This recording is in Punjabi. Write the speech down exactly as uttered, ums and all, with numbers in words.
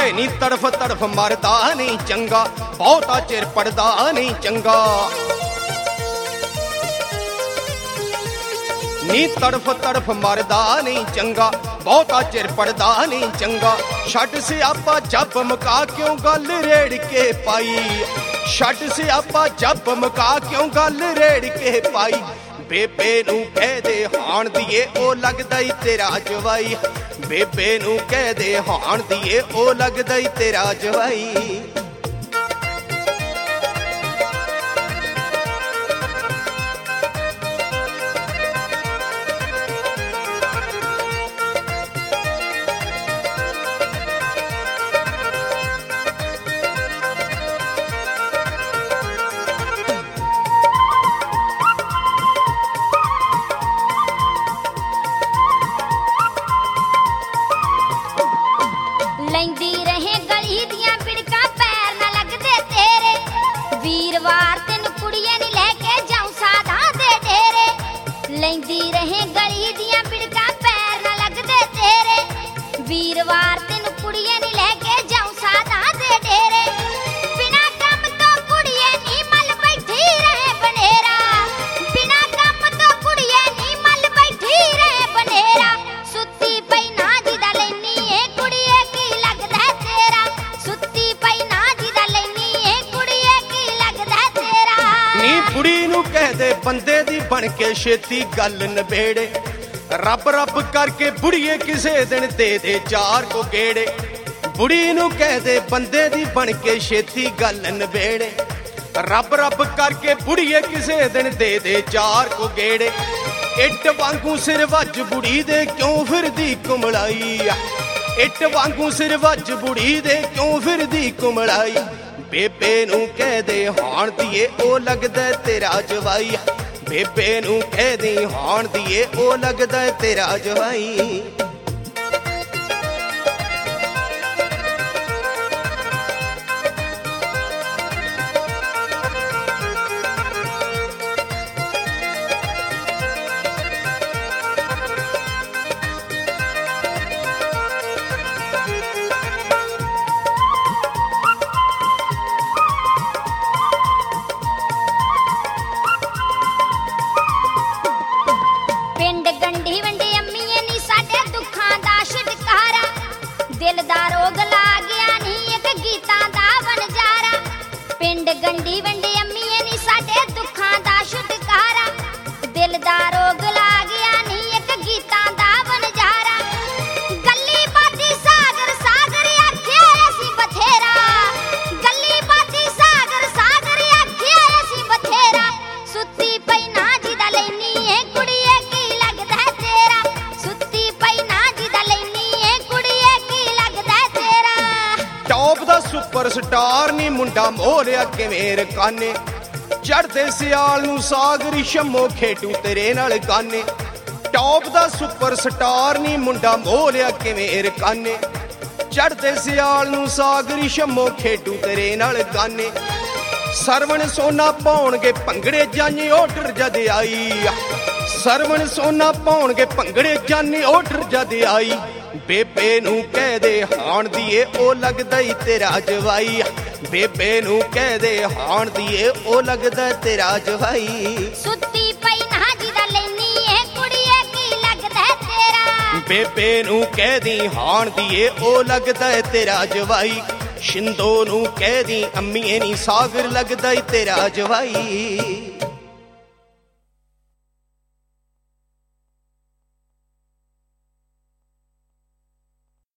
ਵੇ ਨੀ ਤੜਫ ਤੜਫ ਮਰਦਾ ਨਹੀਂ ਚੰਗਾ, ਬਹੁਤਾ ਚਿਰ ਪੜਦਾ ਨਹੀਂ ਚੰਗਾ। ਨੀ ਤੜਫ ਤੜਫ ਮਰਦਾ ਨਹੀਂ ਚੰਗਾ, ਬਹੁਤਾ ਚਿਰ ਪੜਦਾ ਨਹੀਂ ਚੰਗਾ। ਛੱਡ ਸਿਆਪਾ ਜੱਬ ਮੁਕਾ ਕਿਉਂ ਗੱਲ ਰੇੜ ਕੇ ਪਾਈ, ਛੱਡ ਸਿਆਪਾ ਜੱਬ ਮੁਕਾ ਕਿਉਂ ਗੱਲ ਰੇੜ ਕੇ ਪਾਈ। ਬੇਬੇ ਨੂੰ ਕਹਿ ਦੇ ਹਾਣ ਦੀਏ ਉਹ ਲੱਗਦਾ ਈ ਤੇਰਾ ਜਵਾਈ, ਬੇਬੇ ਨੂੰ ਕਹਿ ਦੇ ਹਾਣ ਦੀਏ ਉਹ ਲੱਗਦਾ ਈ ਤੇਰਾ ਜਵਾਈ। ਲੈਂਦੀ ਰਹੇ ਗਲੀ ਦੀਆਂ ਬਿੜਕਾਂ ਪੈਰ ਨਾ ਲੱਗਦੇ ਤੇਰੇ, ਵੀਰਵਾਰ ਤੈਨੂੰ ਕੁੜੀਏ ਨੀ ਲੈ ਕੇ ਜਾਉਂ ਸਾਧਾਂ ਦੇ ਡੇਰੇ। ਲੈਂਦੀ ਰਹੇ ਗਲੀ ਦੀਆਂ ਬਿੜਕਾਂ ਪੈਰ ਨਾ ਲੱਗਦੇ ਤੇਰੇ, ਵੀਰਵਾਰ ਤੈਨੂੰ ਕੁੜੀਏ ਨੀ ਲੈ ਕੇ ਜਾਉਂ ਸਾਧਾਂ ਦੇ ਡੇਰੇ। ਬਿਨਾਂ ਕੰਮ ਤੋਂ ਕੁੜੀਏ ਨੀ ਮੱਲ ਬੈਠੀ ਰਹੇ ਬਨੇਰਾ, ਬਿਨਾਂ ਕੰਮ ਤੋਂ ਕੁੜੀਏ ਨੀ ਮੱਲ ਬੈਠੀ ਰਹੇ ਬਨੇਰਾ। ਸੁੱਤੀ ਪਈ ਨਾ ਜਿਹਦਾ ਲੈਨੀ ਏ ਕੁੜੀਏ ਨੀ ਬੁੜੀ ਨੂੰ ਕਹਿ ਦੇ ਬੰਦੇ ਦੀ ਬਣ ਕੇ ਛੇਤੀ ਗੱਲ ਨਬੇੜੇ, ਰੱਬ ਰੱਬ ਕਰਕੇ ਬੁੜੀਏ ਕਿਸੇ ਦਿਨ ਦੇ ਦੇ ਚਾਰ ਕੋ ਗੇੜੇ। ਬੁੜੀ ਨੂੰ ਕਹਿ ਦੇ ਬੰਦੇ ਦੀ ਬਣ ਕੇ ਛੇਤੀ ਗੱਲ ਨਬੇੜੇ, ਰੱਬ ਰੱਬ ਕਰਕੇ ਬੁੜੀਏ ਕਿਸੇ ਦਿਨ ਦੇ ਦੇ ਚਾਰ ਕੋ ਗੇੜੇ। ਇੱਟ ਵਾਂਗੂ ਸਿਰ ਵੱਜ ਬੁੜੀ ਦੇ ਕਿਉਂ ਫਿਰਦੀ ਕੁਮਲਾਈ, ਇੱਟ ਵਾਂਗੂ ਸਿਰ ਵੱਜ ਬੁੜੀ ਦੇ ਕਿਉਂ ਫਿਰਦੀ ਕੁਮਲਾਈ। ਬੇਬੇ ਨੂੰ ਕਹਿ ਦੇ ਹਾਣ ਦੀਏ ਉਹ ਲੱਗਦਾ ਤੇਰਾ ਜਵਾਈ, ਬੇਬੇ ਨੂੰ ਕਹਿ ਦੇ ਹਾਣ ਦੀਏ ਉਹ ਲੱਗਦਾ ਤੇਰਾ ਜਵਾਈ। ਪਿੰਡ ਗੰਢੀ ਵੰਡੇ ਅੰਮੀਏ ਨੀ ਸਾਡੇ ਦੁੱਖਾਂ ਦਾ ਛੁਟਕਾਰਾ, ਦਿਲ ਦਾ ਰੋਗ ਲਾ ਗਿਆ ਨੀ ਇੱਕ ਗੀਤਾਂ ਦਾ ਵਣਜਾਰਾ। ਪਿੰਡ ਗੰਢੀ ਵੰਡੇ ਅੰਮੀਏ ਨੀ ਸਾਡੇ ਦੁੱਖਾਂ ਦਾ ਛੁਟਕਾਰਾ, ਦਿਲ ਦਾ ਰੋਗ ਲਾ ਗਿਆ ਨੀ ਇੱਕ ਗੀਤਾਂ ਦਾ ਵਣਜਾਰਾ। ਗੱਲੀ ਬਾਤੀ ਸਾਗਰ ਸਾਗਰ ਆਖਿਆ ਅਸੀਂ ਬਥੇਰਾ, ਗੱਲੀ ਬਾਤੀ ਸਾਗਰ ਸਾਗਰ ਆਖਿਆ ਅਸੀਂ ਬਥੇਰਾ। ਸੁੱਤੀ ਪਈ ਨਾ ਜਿਹਦਾ ਲੈਨੀ ਏ ਕੁੜੀਏ ਕੀ ਲੱਗਦਾ ਤੇਰਾ, ਸੁੱਤੀ ਪਈ ਨਾ ਜਿਹਦਾ ਲੈਨੀ ਏ ਕੁੜੀਏ ਕੀ ਲੱਗਦਾ ਤੇਰਾ। ਟੌਪ ਦਾ ਸੁਪਰ ਸਟਾਰ ਨੀ ਮੁੰਡਾ ਮੋਹਰਿਆ ਕਿਵੇਂ ਰਕਾਨੇ, ਚੜਦੇ ਸਿਆਲ ਨੂੰ ਸਾਗਰੀ ਸ਼ੰਮੋ ਖੇਡੂ ਤੇਰੇ ਨਾਲ ਗਾਨੇ। ਟੌਪ ਦਾ ਸੁਪਰ ਸਟਾਰ ਨੀ ਮੁੰਡਾ ਮੋਹਰਿਆ ਕਿਵੇਂ ਰਕਾਨੇ, ਚੜਦੇ ਸਿਆਲ ਨੂੰ ਸਾਗਰੀ ਸ਼ੰਮੋ ਖੇਡੂ ਤੇਰੇ ਨਾਲ ਗਾਨੇ। ਸਰਵਣ ਸੋਨਾ ਪਾਉਣਗੇ ਭੰਗੜੇ ਜਾਨੀ ਆਰਡਰ ਜਦ ਆਈ, ਸਰਵਣ ਸੋਨਾ ਪਾਉਣਗੇ ਭੰਗੜੇ ਜਾਨੀ ਆਰਡਰ ਜਦ ਆਈ। ਬੇਬੇ ਨੂੰ ਕਹਿ ਦੇ ਹਾਣ ਦੀਏ ਉਹ ਲੱਗਦਾ ਈ ਤੇਰਾ ਜਵਾਈ, ਬੇਬੇ ਨੂੰ ਕਹਿ ਦੇ ਹਾਣ ਦੀਏ ਉਹ ਲੱਗਦਾ ਤੇਰਾ ਜਵਾਈ। ਸੁੱਤੀ ਪਈ ਨਾ ਜਿਹਦਾ ਲੈਨੀ ਏ ਕੁੜੀਏ ਕੀ ਲੱਗਦਾ ਤੇਰਾ, ਬੇਬੇ ਨੂੰ ਕਹਿ ਦੀ ਹਾਣ ਦੀਏ ਉਹ ਲੱਗਦਾ ਤੇਰਾ ਜਵਾਈ। ਸ਼ਿੰਦੋ ਨੂੰ ਕਹਿ ਦੀ ਅੰਮੀਏ ਨੀ ਸਾਗਰ ਲੱਗਦਾ ਈ ਤੇਰਾ ਜਵਾਈ।